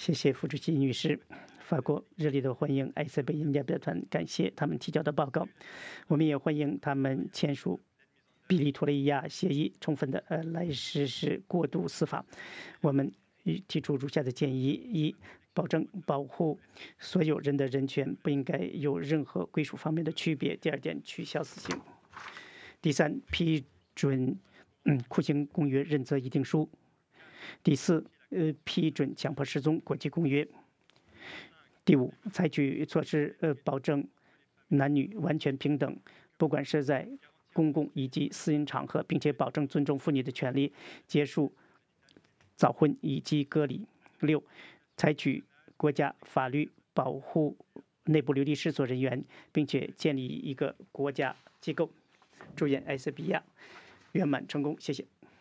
谢谢副主席女士。法国热烈地欢迎埃塞贝因代表团，感谢他们提交的报告。我们也欢迎他们签署比利托利亚协议，充分的来实施过渡司法。我们提出如下的建议：一、保证保护所有人的人权，不应该有任何归属方面的区别；第二点，取消死刑；第三，批准酷刑公约认责议定书；第四，批准强迫失踪国际公约；第五，采取措施保证男女完全平等，不管是在公共以及私营场合，并且保证尊重妇女的权利，结束早婚以及割礼。六、采取国家法律保护内部流离失所人员，并且建立一个国家机构。祝愿埃塞比亚圆满成功，谢谢。